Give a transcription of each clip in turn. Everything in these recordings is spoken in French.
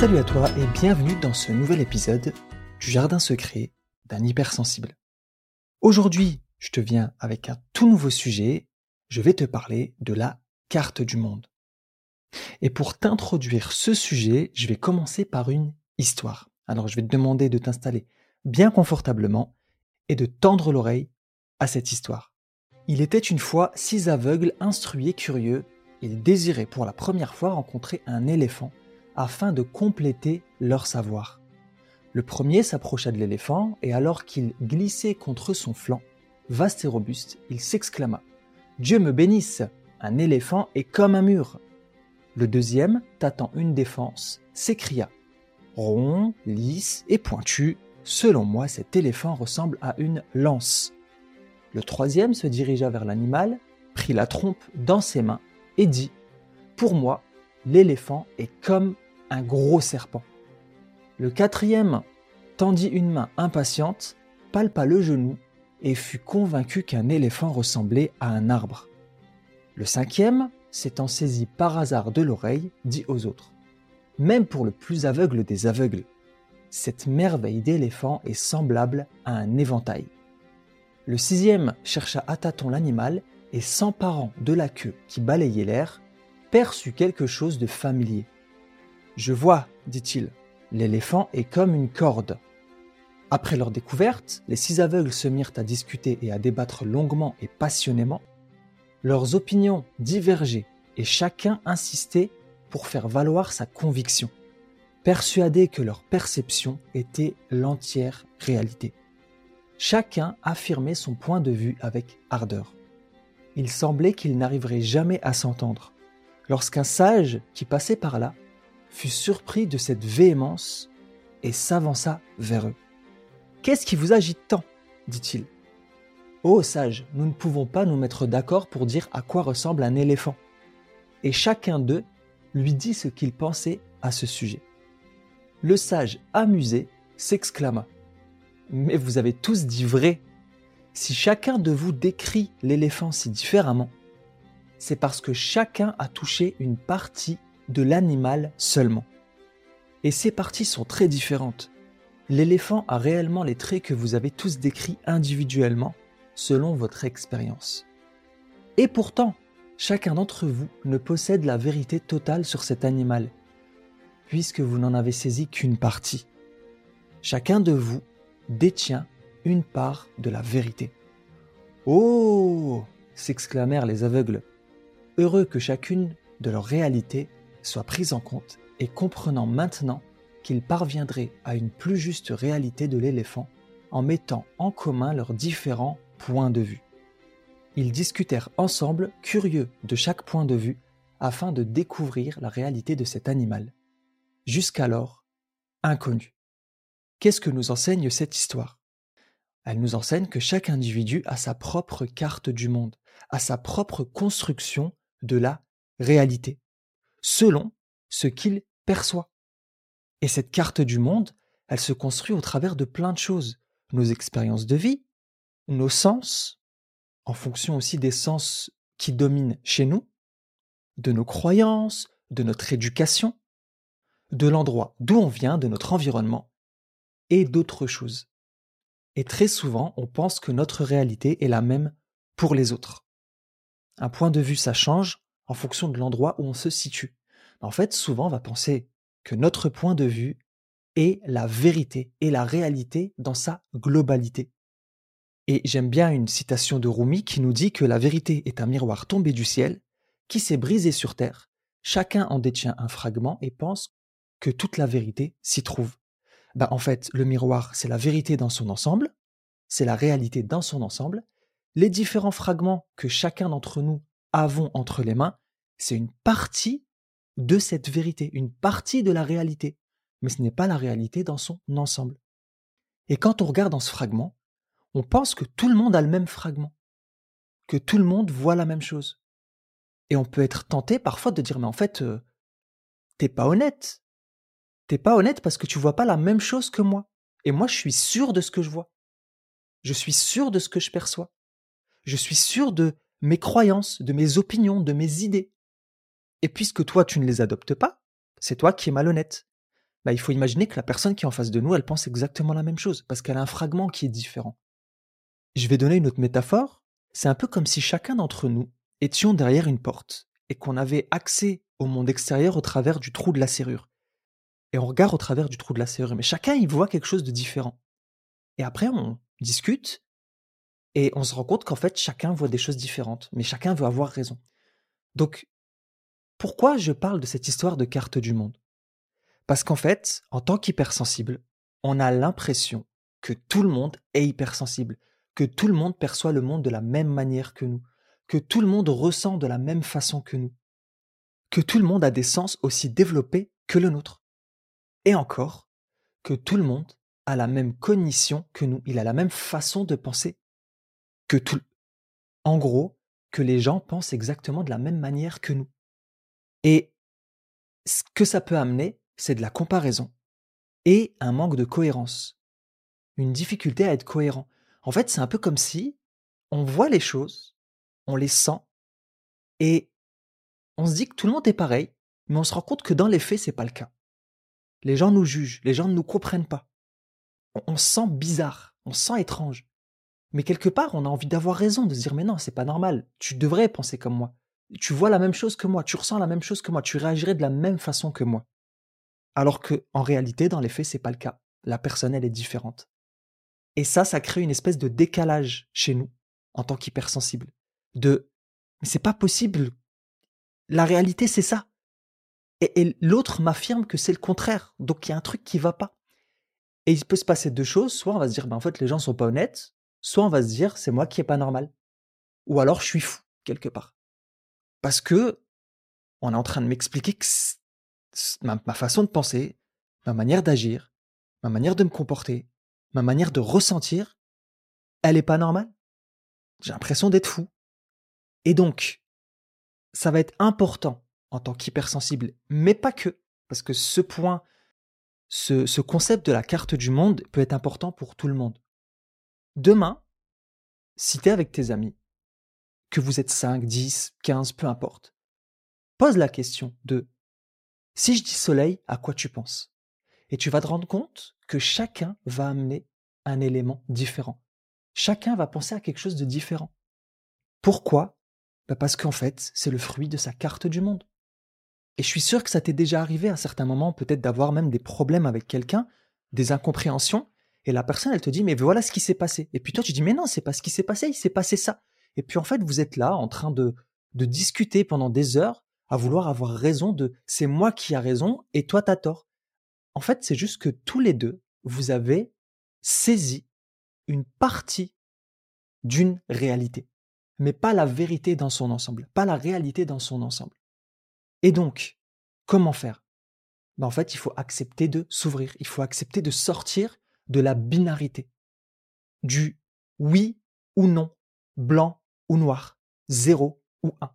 Salut à toi et bienvenue dans ce nouvel épisode du Jardin secret d'un hypersensible. Aujourd'hui, je te viens avec un tout nouveau sujet, je vais te parler de la carte du monde. Et pour t'introduire ce sujet, je vais commencer par une histoire. Alors je vais te demander de t'installer bien confortablement et de tendre l'oreille à cette histoire. Il était une fois 6 aveugles instruits et curieux, ils désiraient pour la première fois rencontrer un éléphant afin de compléter leur savoir. Le premier s'approcha de l'éléphant et alors qu'il glissait contre son flanc, vaste et robuste, il s'exclama « Dieu me bénisse, un éléphant est comme un mur !» Le deuxième, tâtant une défense, s'écria « Rond, lisse et pointu, selon moi cet éléphant ressemble à une lance. » Le troisième se dirigea vers l'animal, prit la trompe dans ses mains et dit « Pour moi, l'éléphant est comme un gros serpent. » Le quatrième tendit une main impatiente, palpa le genou et fut convaincu qu'un éléphant ressemblait à un arbre. Le cinquième, s'étant saisi par hasard de l'oreille, dit aux autres « Même pour le plus aveugle des aveugles, cette merveille d'éléphant est semblable à un éventail. » Le sixième chercha à tâtons l'animal et s'emparant de la queue qui balayait l'air, perçut quelque chose de familier. « Je vois, dit-il, l'éléphant est comme une corde. » Après leur découverte, les 6 aveugles se mirent à discuter et à débattre longuement et passionnément. Leurs opinions divergeaient et chacun insistait pour faire valoir sa conviction, persuadé que leur perception était l'entière réalité. Chacun affirmait son point de vue avec ardeur. Il semblait qu'ils n'arriveraient jamais à s'entendre, lorsqu'un sage qui passait par là fut surpris de cette véhémence et s'avança vers eux. « Qu'est-ce qui vous agite tant ?» dit-il. « Ô sage, nous ne pouvons pas nous mettre d'accord pour dire à quoi ressemble un éléphant. » Et chacun d'eux lui dit ce qu'il pensait à ce sujet. Le sage, amusé, s'exclama « Mais vous avez tous dit vrai. Si chacun de vous décrit l'éléphant si différemment, c'est parce que chacun a touché une partie de l'animal seulement. Et ces parties sont très différentes. L'éléphant a réellement les traits que vous avez tous décrits individuellement, selon votre expérience. Et pourtant, chacun d'entre vous ne possède la vérité totale sur cet animal, puisque vous n'en avez saisi qu'une partie. Chacun de vous détient une part de la vérité. »« Oh !» s'exclamèrent les aveugles, heureux que chacune de leurs réalités soit prise en compte et comprenant maintenant qu'ils parviendraient à une plus juste réalité de l'éléphant en mettant en commun leurs différents points de vue. Ils discutèrent ensemble, curieux de chaque point de vue, afin de découvrir la réalité de cet animal, jusqu'alors inconnu. Qu'est-ce que nous enseigne cette histoire ? Elle nous enseigne que chaque individu a sa propre carte du monde, a sa propre construction de la réalité, selon ce qu'il perçoit. Et cette carte du monde, elle se construit au travers de plein de choses. Nos expériences de vie, nos sens, en fonction aussi des sens qui dominent chez nous, de nos croyances, de notre éducation, de l'endroit d'où on vient, de notre environnement, et d'autres choses. Et très souvent, on pense que notre réalité est la même pour les autres. Un point de vue, ça change en fonction de l'endroit où on se situe. En fait, souvent, on va penser que notre point de vue est la vérité et la réalité dans sa globalité. Et j'aime bien une citation de Rumi qui nous dit que la vérité est un miroir tombé du ciel, qui s'est brisé sur terre. Chacun en détient un fragment et pense que toute la vérité s'y trouve. En fait, le miroir, c'est la vérité dans son ensemble, c'est la réalité dans son ensemble. Les différents fragments que chacun d'entre nous avons entre les mains, c'est une partie de cette vérité, une partie de la réalité. Mais ce n'est pas la réalité dans son ensemble. Et quand on regarde dans ce fragment, on pense que tout le monde a le même fragment, que tout le monde voit la même chose. Et on peut être tenté parfois de dire « mais en fait, t'es pas honnête. T'es pas honnête parce que tu vois pas la même chose que moi. Et moi, je suis sûr de ce que je vois. Je suis sûr de ce que je perçois. Je suis sûr de mes croyances, de mes opinions, de mes idées. Et puisque toi, tu ne les adoptes pas, c'est toi qui es malhonnête. il faut imaginer que la personne qui est en face de nous, elle pense exactement la même chose, parce qu'elle a un fragment qui est différent. Je vais donner une autre métaphore. C'est un peu comme si chacun d'entre nous étions derrière une porte et qu'on avait accès au monde extérieur au travers du trou de la serrure. Et on regarde au travers du trou de la serrure, mais chacun il voit quelque chose de différent. Et après on discute et on se rend compte qu'en fait chacun voit des choses différentes, mais chacun veut avoir raison. Donc pourquoi je parle de cette histoire de carte du monde? Parce qu'en fait, en tant qu'hypersensible, on a l'impression que tout le monde est hypersensible, que tout le monde perçoit le monde de la même manière que nous, que tout le monde ressent de la même façon que nous, que tout le monde a des sens aussi développés que le nôtre. Et encore, que tout le monde a la même cognition que nous, il a la même façon de penser que tout. En gros, que les gens pensent exactement de la même manière que nous. Et ce que ça peut amener, c'est de la comparaison et un manque de cohérence, une difficulté à être cohérent. En fait, c'est un peu comme si on voit les choses, on les sent et on se dit que tout le monde est pareil, mais on se rend compte que dans les faits, c'est pas le cas. Les gens nous jugent, les gens ne nous comprennent pas. On se sent bizarre, on se sent étrange. Mais quelque part, on a envie d'avoir raison, de se dire mais non, c'est pas normal, tu devrais penser comme moi. Tu vois la même chose que moi, tu ressens la même chose que moi, tu réagirais de la même façon que moi. Alors que, en réalité, dans les faits, c'est pas le cas. La personne, elle est différente. Et ça crée une espèce de décalage chez nous, en tant qu'hypersensible. Mais c'est pas possible. La réalité, c'est ça. Et l'autre m'affirme que c'est le contraire. Donc il y a un truc qui va pas. Et il peut se passer deux choses. Soit on va se dire, en fait, les gens sont pas honnêtes. Soit on va se dire, c'est moi qui est pas normal. Ou alors je suis fou, quelque part. Parce que on est en train de m'expliquer que ma façon de penser, ma manière d'agir, ma manière de me comporter, ma manière de ressentir, elle est pas normale. J'ai l'impression d'être fou. Et donc, ça va être important en tant qu'hypersensible, mais pas que, parce que ce point, ce concept de la carte du monde peut être important pour tout le monde. Demain, si tu es avec tes amis, que vous êtes 5, 10, 15, peu importe, pose la question de si je dis soleil, à quoi tu penses? Et tu vas te rendre compte que chacun va amener un élément différent. Chacun va penser à quelque chose de différent. Pourquoi? Parce qu'en fait, c'est le fruit de sa carte du monde. Et je suis sûr que ça t'est déjà arrivé à certains moments, peut-être d'avoir même des problèmes avec quelqu'un, des incompréhensions, et la personne, elle te dit, mais voilà ce qui s'est passé. Et puis toi, tu dis, mais non, c'est pas ce qui s'est passé, il s'est passé ça. Et puis en fait, vous êtes là en train de discuter pendant des heures, à vouloir avoir raison de c'est moi qui a raison et toi t'as tort. En fait, c'est juste que tous les deux, vous avez saisi une partie d'une réalité, mais pas la vérité dans son ensemble, pas la réalité dans son ensemble. Et donc, comment faire? En fait, il faut accepter de s'ouvrir, il faut accepter de sortir de la binarité, du oui ou non, blanc ou noir, 0 ou 1,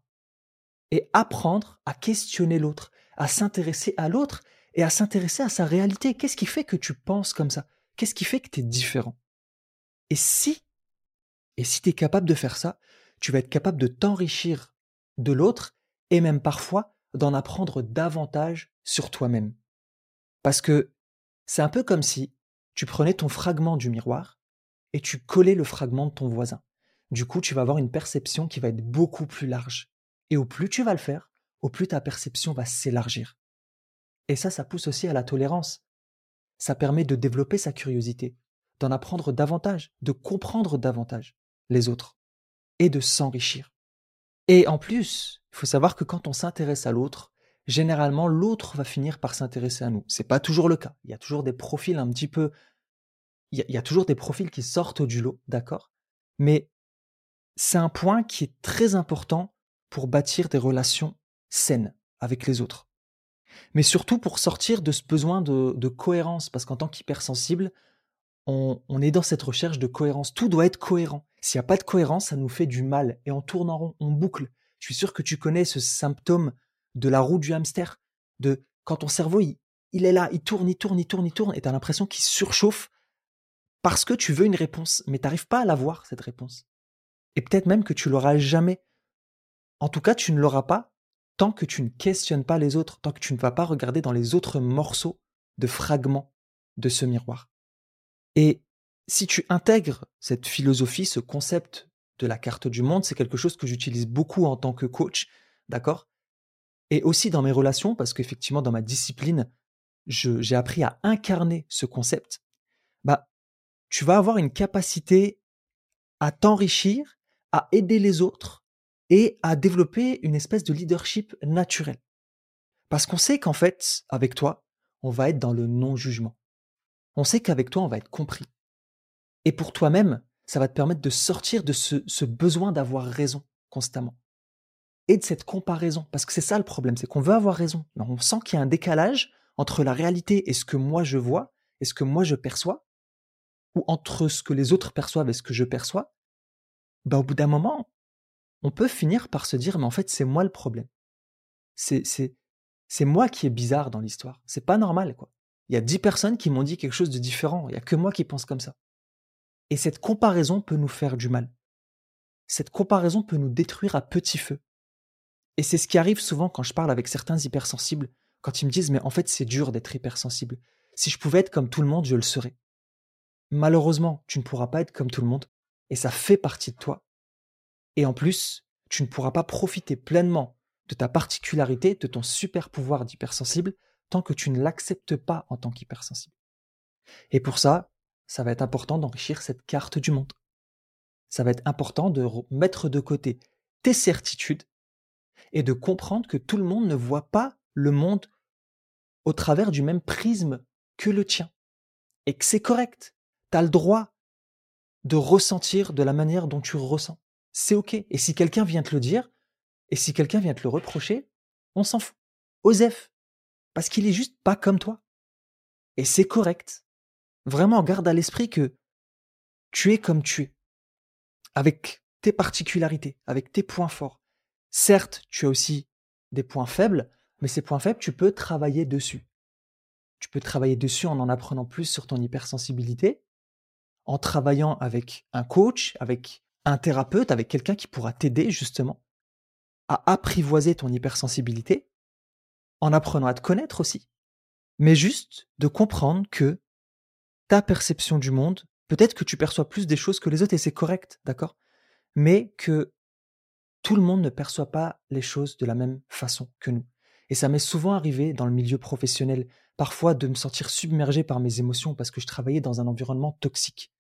et apprendre à questionner l'autre, à s'intéresser à l'autre et à s'intéresser à sa réalité. Qu'est-ce qui fait que tu penses comme ça? Qu'est-ce qui fait que tu es différent? Et si tu es capable de faire ça, tu vas être capable de t'enrichir de l'autre et même parfois d'en apprendre davantage sur toi-même. Parce que c'est un peu comme si tu prenais ton fragment du miroir et tu collais le fragment de ton voisin. Du coup, tu vas avoir une perception qui va être beaucoup plus large. Et au plus tu vas le faire, au plus ta perception va s'élargir. Et ça pousse aussi à la tolérance. Ça permet de développer sa curiosité, d'en apprendre davantage, de comprendre davantage les autres et de s'enrichir. Et en plus, il faut savoir que quand on s'intéresse à l'autre, généralement l'autre va finir par s'intéresser à nous. C'est pas toujours le cas. Il y a toujours des profils un petit peu, il y a toujours des profils qui sortent du lot, d'accord? Mais c'est un point qui est très important pour bâtir des relations saines avec les autres. Mais surtout pour sortir de ce besoin de cohérence, parce qu'en tant qu'hypersensible, on est dans cette recherche de cohérence. Tout doit être cohérent. S'il n'y a pas de cohérence, ça nous fait du mal et on tourne en rond, on boucle. Je suis sûr que tu connais ce symptôme de la roue du hamster, de quand ton cerveau, il est là, il tourne, et tu as l'impression qu'il surchauffe parce que tu veux une réponse, mais tu n'arrives pas à l'avoir, cette réponse. Et peut-être même que tu l'auras jamais. En tout cas, tu ne l'auras pas tant que tu ne questionnes pas les autres, tant que tu ne vas pas regarder dans les autres morceaux de fragments de ce miroir. Et si tu intègres cette philosophie, ce concept de la carte du monde, c'est quelque chose que j'utilise beaucoup en tant que coach, d'accord? Et aussi dans mes relations, parce qu'effectivement, dans ma discipline, j'ai appris à incarner ce concept. Bah, tu vas avoir une capacité à t'enrichir, à aider les autres et à développer une espèce de leadership naturel. Parce qu'on sait qu'en fait, avec toi, on va être dans le non-jugement. On sait qu'avec toi, on va être compris. Et pour toi-même, ça va te permettre de sortir de ce besoin d'avoir raison constamment. Et de cette comparaison. Parce que c'est ça le problème, c'est qu'on veut avoir raison. Mais on sent qu'il y a un décalage entre la réalité et ce que moi je vois, et ce que moi je perçois, ou entre ce que les autres perçoivent et ce que je perçois. Bah, au bout d'un moment, on peut finir par se dire, mais en fait, c'est moi le problème. C'est, c'est, c'est moi qui est bizarre dans l'histoire. C'est pas normal, quoi. Il y a 10 personnes qui m'ont dit quelque chose de différent. Il y a que moi qui pense comme ça. Et cette comparaison peut nous faire du mal. Cette comparaison peut nous détruire à petit feu. Et c'est ce qui arrive souvent quand je parle avec certains hypersensibles, quand ils me disent, mais en fait, c'est dur d'être hypersensible. Si je pouvais être comme tout le monde, je le serais. Malheureusement, tu ne pourras pas être comme tout le monde. Et ça fait partie de toi. Et en plus, tu ne pourras pas profiter pleinement de ta particularité, de ton super pouvoir d'hypersensible, tant que tu ne l'acceptes pas en tant qu'hypersensible. Et pour ça, ça va être important d'enrichir cette carte du monde. Ça va être important de mettre de côté tes certitudes et de comprendre que tout le monde ne voit pas le monde au travers du même prisme que le tien. Et que c'est correct. Tu as le droit de ressentir de la manière dont tu ressens. C'est OK. Et si quelqu'un vient te le dire, et si quelqu'un vient te le reprocher, on s'en fout. Osef. Parce qu'il est juste pas comme toi. Et c'est correct. Vraiment, garde à l'esprit que tu es comme tu es. Avec tes particularités, avec tes points forts. Certes, tu as aussi des points faibles, mais ces points faibles, tu peux travailler dessus. Tu peux travailler dessus en apprenant plus sur ton hypersensibilité, en travaillant avec un coach, avec un thérapeute, avec quelqu'un qui pourra t'aider justement à apprivoiser ton hypersensibilité, en apprenant à te connaître aussi, mais juste de comprendre que ta perception du monde, peut-être que tu perçois plus des choses que les autres et c'est correct, d'accord? Mais que tout le monde ne perçoit pas les choses de la même façon que nous. Et ça m'est souvent arrivé dans le milieu professionnel, parfois de me sentir submergé par mes émotions parce que je travaillais dans un environnement toxique.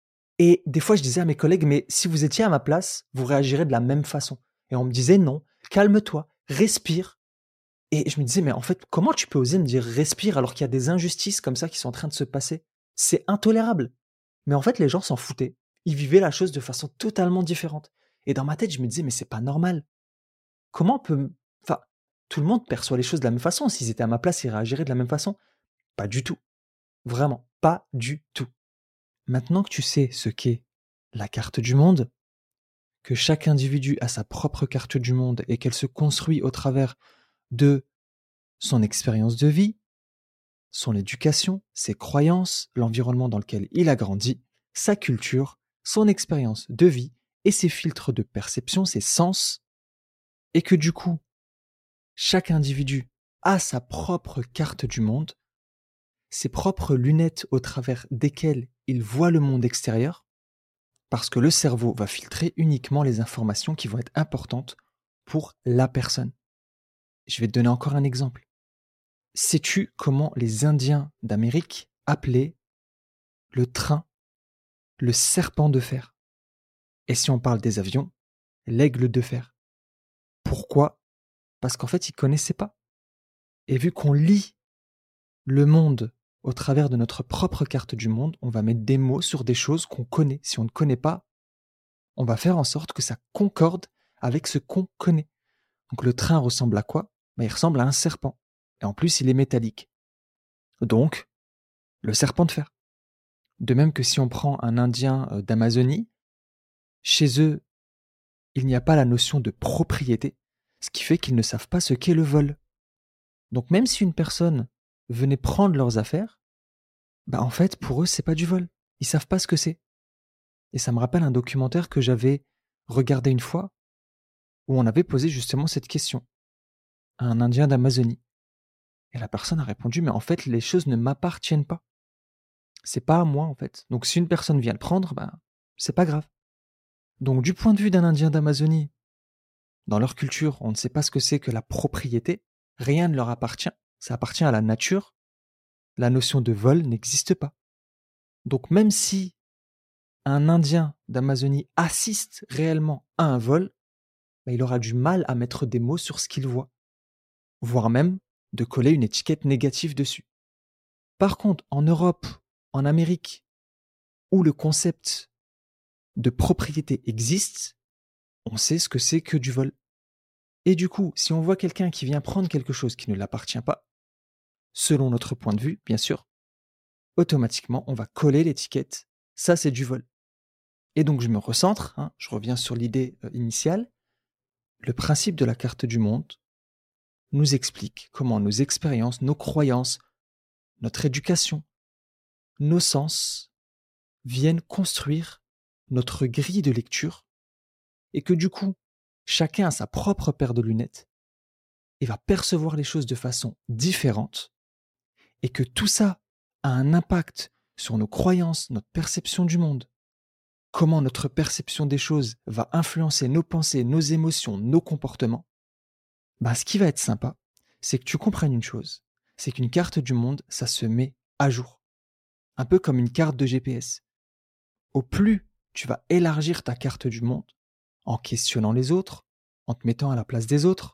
Et des fois, je disais à mes collègues, mais si vous étiez à ma place, vous réagirez de la même façon. Et on me disait, non, calme-toi, respire. Et je me disais, mais en fait, comment tu peux oser me dire respire alors qu'il y a des injustices comme ça qui sont en train de se passer? C'est intolérable. Mais en fait, les gens s'en foutaient. Ils vivaient la chose de façon totalement différente. Et dans ma tête, je me disais, mais c'est pas normal. Comment on peut... Enfin, tout le monde perçoit les choses de la même façon. S'ils étaient à ma place, ils réagiraient de la même façon. Pas du tout. Vraiment, pas du tout. Maintenant que tu sais ce qu'est la carte du monde, que chaque individu a sa propre carte du monde et qu'elle se construit au travers de son expérience de vie, son éducation, ses croyances, l'environnement dans lequel il a grandi, sa culture, son expérience de vie et ses filtres de perception, ses sens, et que du coup, chaque individu a sa propre carte du monde, ses propres lunettes au travers desquelles il voit le monde extérieur, parce que le cerveau va filtrer uniquement les informations qui vont être importantes pour la personne. Je vais te donner encore un exemple. Sais-tu comment les Indiens d'Amérique appelaient le train le serpent de fer? Et si on parle des avions, l'aigle de fer. Pourquoi? Parce qu'en fait, ils ne connaissaient pas. Et vu qu'on lit le monde au travers de notre propre carte du monde, on va mettre des mots sur des choses qu'on connaît. Si on ne connaît pas, on va faire en sorte que ça concorde avec ce qu'on connaît. Donc le train ressemble à quoi? Il ressemble à un serpent. Et en plus, il est métallique. Donc, le serpent de fer. De même que si on prend un Indien d'Amazonie, chez eux, il n'y a pas la notion de propriété, ce qui fait qu'ils ne savent pas ce qu'est le vol. Donc même si une personne venait prendre leurs affaires, en fait, pour eux, c'est pas du vol. Ils savent pas ce que c'est. Et ça me rappelle un documentaire que j'avais regardé une fois, où on avait posé justement cette question à un Indien d'Amazonie. Et la personne a répondu, mais en fait, les choses ne m'appartiennent pas. C'est pas à moi, en fait. Donc, si une personne vient le prendre, c'est pas grave. Donc, du point de vue d'un Indien d'Amazonie, dans leur culture, on ne sait pas ce que c'est que la propriété. Rien ne leur appartient. Ça appartient à la nature. La notion de vol n'existe pas. Donc, même si un Indien d'Amazonie assiste réellement à un vol, il aura du mal à mettre des mots sur ce qu'il voit, voire même de coller une étiquette négative dessus. Par contre, en Europe, en Amérique, où le concept de propriété existe, on sait ce que c'est que du vol. Et du coup, si on voit quelqu'un qui vient prendre quelque chose qui ne l'appartient pas, selon notre point de vue, bien sûr, automatiquement, on va coller l'étiquette « ça, c'est du vol ». Et donc, je me recentre, je reviens sur l'idée initiale. Le principe de la carte du monde nous explique comment nos expériences, nos croyances, notre éducation, nos sens viennent construire notre grille de lecture et que du coup, chacun a sa propre paire de lunettes et va percevoir les choses de façon différente et que tout ça a un impact sur nos croyances, notre perception du monde, comment notre perception des choses va influencer nos pensées, nos émotions, nos comportements. Ce qui va être sympa, c'est que tu comprennes une chose, c'est qu'une carte du monde, ça se met à jour. Un peu comme une carte de GPS. Au plus tu vas élargir ta carte du monde, en questionnant les autres, en te mettant à la place des autres,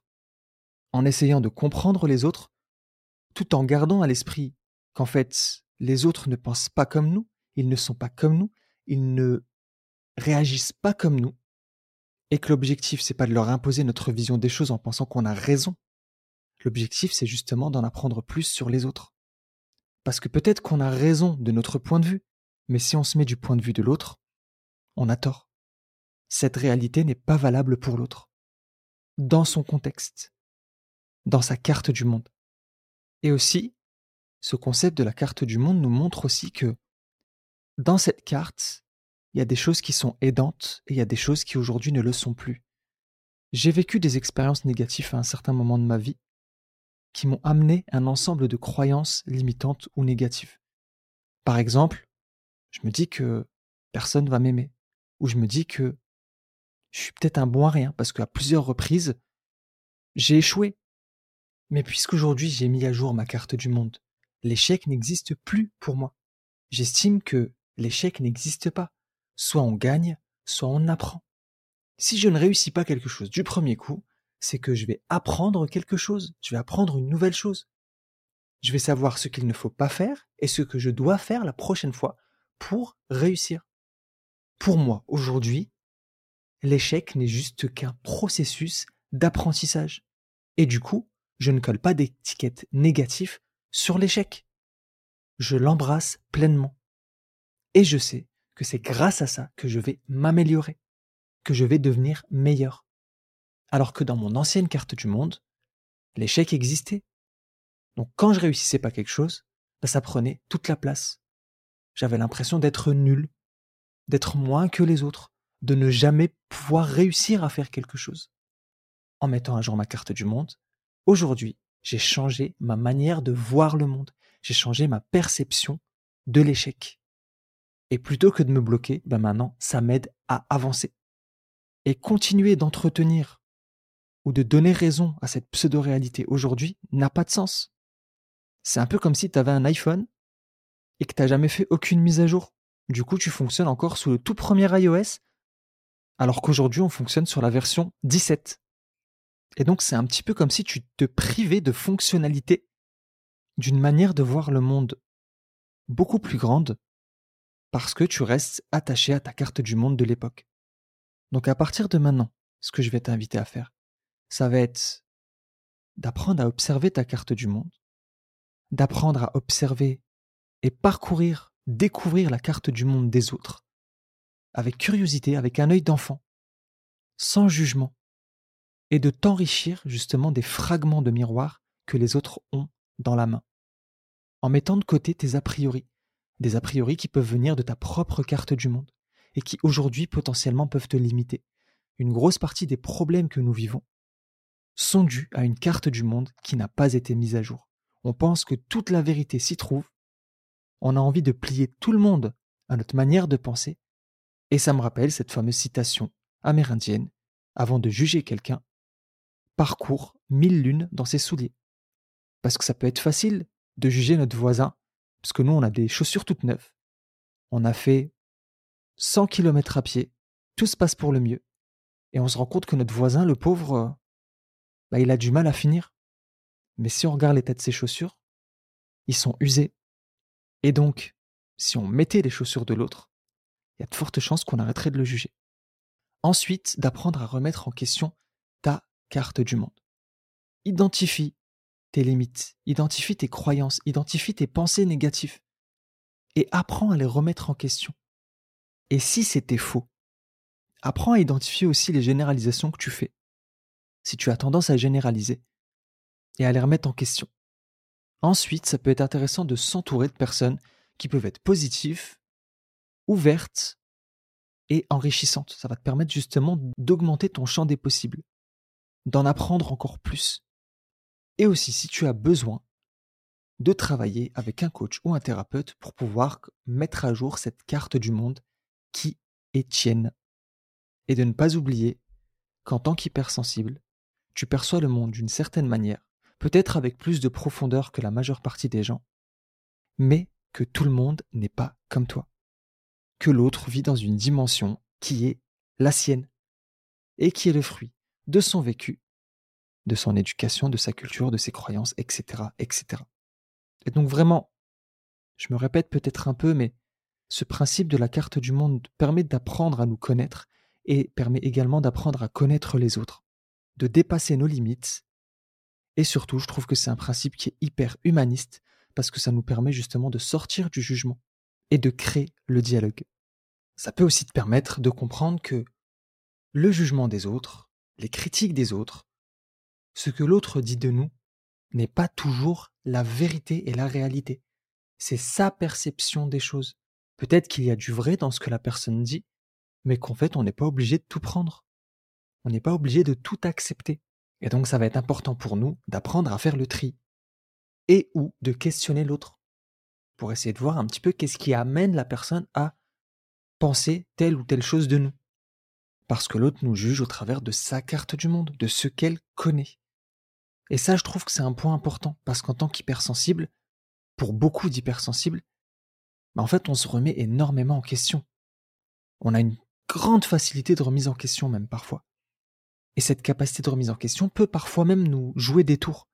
en essayant de comprendre les autres, tout en gardant à l'esprit qu'en fait, les autres ne pensent pas comme nous, ils ne sont pas comme nous, ils ne réagissent pas comme nous, et que l'objectif, c'est pas de leur imposer notre vision des choses en pensant qu'on a raison. L'objectif, c'est justement d'en apprendre plus sur les autres. Parce que peut-être qu'on a raison de notre point de vue, mais si on se met du point de vue de l'autre, on a tort. Cette réalité n'est pas valable pour l'autre. Dans son contexte, dans sa carte du monde. Et aussi, ce concept de la carte du monde nous montre aussi que dans cette carte, il y a des choses qui sont aidantes et il y a des choses qui aujourd'hui ne le sont plus. J'ai vécu des expériences négatives à un certain moment de ma vie qui m'ont amené un ensemble de croyances limitantes ou négatives. Par exemple, je me dis que personne va m'aimer, ou je me dis que je suis peut-être un bon à rien parce qu'à plusieurs reprises, j'ai échoué. Mais puisqu'aujourd'hui j'ai mis à jour ma carte du monde, l'échec n'existe plus pour moi. J'estime que l'échec n'existe pas. Soit on gagne, soit on apprend. Si je ne réussis pas quelque chose du premier coup, c'est que je vais apprendre quelque chose, je vais apprendre une nouvelle chose. Je vais savoir ce qu'il ne faut pas faire et ce que je dois faire la prochaine fois pour réussir. Pour moi, aujourd'hui, l'échec n'est juste qu'un processus d'apprentissage. Et du coup, je ne colle pas d'étiquette négative sur l'échec. Je l'embrasse pleinement. Et je sais que c'est grâce à ça que je vais m'améliorer, que je vais devenir meilleur. Alors que dans mon ancienne carte du monde, l'échec existait. Donc quand je réussissais pas quelque chose, ça prenait toute la place. J'avais l'impression d'être nul, d'être moins que les autres, de ne jamais pouvoir réussir à faire quelque chose. En mettant à jour ma carte du monde, aujourd'hui, j'ai changé ma manière de voir le monde. J'ai changé ma perception de l'échec. Et plutôt que de me bloquer, maintenant, ça m'aide à avancer. Et continuer d'entretenir ou de donner raison à cette pseudo-réalité aujourd'hui n'a pas de sens. C'est un peu comme si tu avais un iPhone et que tu n'as jamais fait aucune mise à jour. Du coup, tu fonctionnes encore sous le tout premier iOS, alors qu'aujourd'hui, on fonctionne sur la version 17. Et donc, c'est un petit peu comme si tu te privais de fonctionnalités, d'une manière de voir le monde beaucoup plus grande, parce que tu restes attaché à ta carte du monde de l'époque. Donc, à partir de maintenant, ce que je vais t'inviter à faire, ça va être d'apprendre à observer ta carte du monde, d'apprendre à observer et parcourir, découvrir la carte du monde des autres, avec curiosité, avec un œil d'enfant, sans jugement, et de t'enrichir justement des fragments de miroir que les autres ont dans la main, en mettant de côté tes a priori, des a priori qui peuvent venir de ta propre carte du monde, et qui aujourd'hui potentiellement peuvent te limiter. Une grosse partie des problèmes que nous vivons sont dus à une carte du monde qui n'a pas été mise à jour. on pense que toute la vérité s'y trouve, on a envie de plier tout le monde à notre manière de penser, et ça me rappelle cette fameuse citation amérindienne, avant de juger quelqu'un, parcours 1000 lunes dans ses souliers. Parce que ça peut être facile de juger notre voisin, parce que nous, on a des chaussures toutes neuves, on a fait 100 kilomètres à pied, tout se passe pour le mieux, et on se rend compte que notre voisin, le pauvre, il a du mal à finir. Mais si on regarde l'état de ses chaussures, ils sont usés. Et donc, si on mettait les chaussures de l'autre, il y a de fortes chances qu'on arrêterait de le juger. Ensuite, d'apprendre à remettre en question ta carte du monde. Identifie tes limites, identifie tes croyances, identifie tes pensées négatives et apprends à les remettre en question. Et si c'était faux, apprends à identifier aussi les généralisations que tu fais. Si tu as tendance à généraliser et à les remettre en question. Ensuite, ça peut être intéressant de s'entourer de personnes qui peuvent être positives, ouvertes et enrichissantes. Ça va te permettre justement d'augmenter ton champ des possibles, d'en apprendre encore plus. Et aussi, si tu as besoin de travailler avec un coach ou un thérapeute pour pouvoir mettre à jour cette carte du monde qui est tienne. Et de ne pas oublier qu'en tant qu'hypersensible, tu perçois le monde d'une certaine manière, peut-être avec plus de profondeur que la majeure partie des gens, mais que tout le monde n'est pas comme toi. Que l'autre vit dans une dimension qui est la sienne et qui est le fruit de son vécu, de son éducation, de sa culture, de ses croyances, etc., etc. Et donc vraiment, je me répète peut-être un peu, mais ce principe de la carte du monde permet d'apprendre à nous connaître et permet également d'apprendre à connaître les autres, de dépasser nos limites. Et surtout, je trouve que c'est un principe qui est hyper humaniste parce que ça nous permet justement de sortir du jugement et de créer le dialogue. Ça peut aussi te permettre de comprendre que le jugement des autres, les critiques des autres, ce que l'autre dit de nous, n'est pas toujours la vérité et la réalité. C'est sa perception des choses. Peut-être qu'il y a du vrai dans ce que la personne dit, mais qu'en fait, on n'est pas obligé de tout prendre. On n'est pas obligé de tout accepter. Et donc, ça va être important pour nous d'apprendre à faire le tri et ou de questionner l'autre pour essayer de voir un petit peu qu'est-ce qui amène la personne à penser telle ou telle chose de nous. Parce que l'autre nous juge au travers de sa carte du monde, de ce qu'elle connaît. Et ça, je trouve que c'est un point important, parce qu'en tant qu'hypersensible, pour beaucoup d'hypersensibles, en fait, on se remet énormément en question. On a une grande facilité de remise en question même parfois. Et cette capacité de remise en question peut parfois même nous jouer des tours.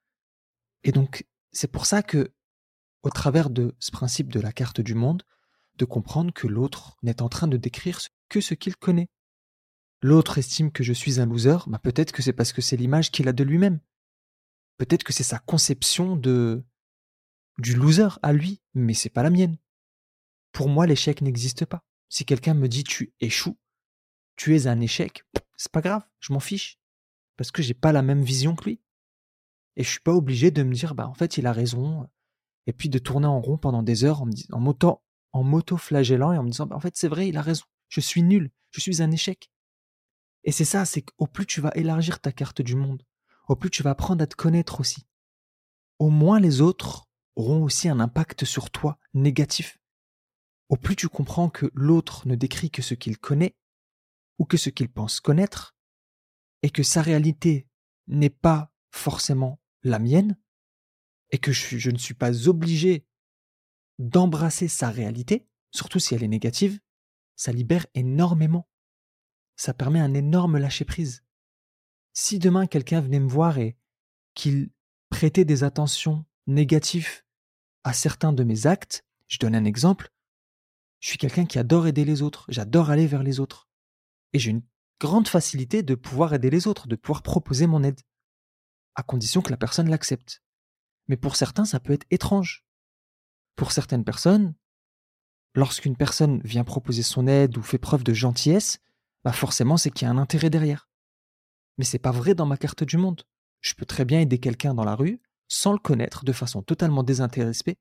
Et donc, c'est pour ça que, au travers de ce principe de la carte du monde, de comprendre que l'autre n'est en train de décrire que ce qu'il connaît. L'autre estime que je suis un loser, peut-être que c'est parce que c'est l'image qu'il a de lui-même. Peut-être que c'est sa conception du loser à lui, mais c'est pas la mienne. Pour moi, l'échec n'existe pas. Si quelqu'un me dit tu échoues, tu es un échec, c'est pas grave, je m'en fiche. Parce que j'ai pas la même vision que lui. Et je suis pas obligé de me dire, en fait, il a raison. Et puis de tourner en rond pendant des heures en m'auto-flagellant et en me disant, en fait, c'est vrai, il a raison. Je suis nul, je suis un échec. Et c'est ça, c'est qu'au plus tu vas élargir ta carte du monde, au plus tu vas apprendre à te connaître aussi, au moins les autres auront aussi un impact sur toi négatif. Au plus tu comprends que l'autre ne décrit que ce qu'il connaît ou que ce qu'il pense connaître et que sa réalité n'est pas forcément la mienne et que je ne suis pas obligé d'embrasser sa réalité, surtout si elle est négative, ça libère énormément. Ça permet un énorme lâcher-prise. Si demain quelqu'un venait me voir et qu'il prêtait des attentions négatives à certains de mes actes, je donne un exemple, je suis quelqu'un qui adore aider les autres, j'adore aller vers les autres. Et j'ai une grande facilité de pouvoir aider les autres, de pouvoir proposer mon aide, à condition que la personne l'accepte. Mais pour certains, ça peut être étrange. Pour certaines personnes, lorsqu'une personne vient proposer son aide ou fait preuve de gentillesse, forcément c'est qu'il y a un intérêt derrière. Mais c'est pas vrai dans ma carte du monde. Je peux très bien aider quelqu'un dans la rue, sans le connaître, de façon totalement désintéressée,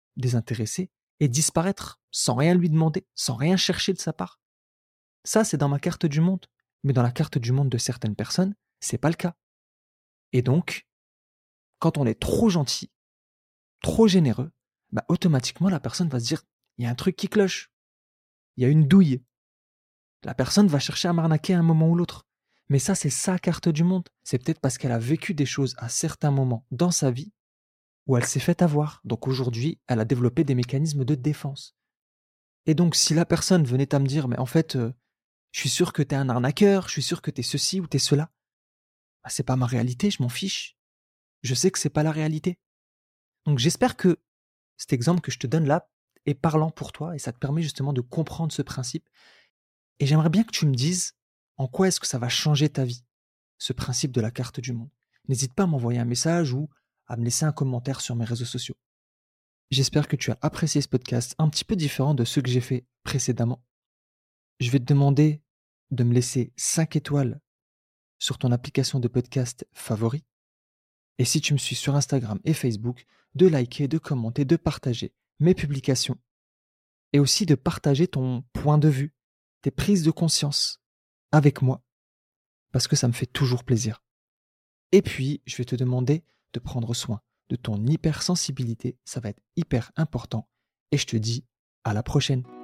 et disparaître, sans rien lui demander, sans rien chercher de sa part. Ça, c'est dans ma carte du monde. Mais dans la carte du monde de certaines personnes, c'est pas le cas. Et donc, quand on est trop gentil, trop généreux, bah automatiquement la personne va se dire il y a un truc qui cloche, il y a une douille. La personne va chercher à m'arnaquer à un moment ou l'autre. Mais ça, c'est sa carte du monde. C'est peut-être parce qu'elle a vécu des choses à certains moments dans sa vie où elle s'est fait avoir. Donc aujourd'hui, elle a développé des mécanismes de défense. Et donc, si la personne venait à me dire, mais en fait, je suis sûr que t'es un arnaqueur, je suis sûr que t'es ceci ou t'es cela, bah, c'est pas ma réalité, je m'en fiche. Je sais que c'est pas la réalité. Donc j'espère que cet exemple que je te donne là est parlant pour toi et ça te permet justement de comprendre ce principe. Et j'aimerais bien que tu me dises en quoi est-ce que ça va changer ta vie, ce principe de la carte du monde. N'hésite pas à m'envoyer un message ou à me laisser un commentaire sur mes réseaux sociaux. J'espère que tu as apprécié ce podcast un petit peu différent de ceux que j'ai fait précédemment. Je vais te demander de me laisser 5 étoiles sur ton application de podcast favori. Et si tu me suis sur Instagram et Facebook, de liker, de commenter, de partager mes publications et aussi de partager ton point de vue, tes prises de conscience avec moi, parce que ça me fait toujours plaisir. Et puis, je vais te demander de prendre soin de ton hypersensibilité, ça va être hyper important, et je te dis à la prochaine.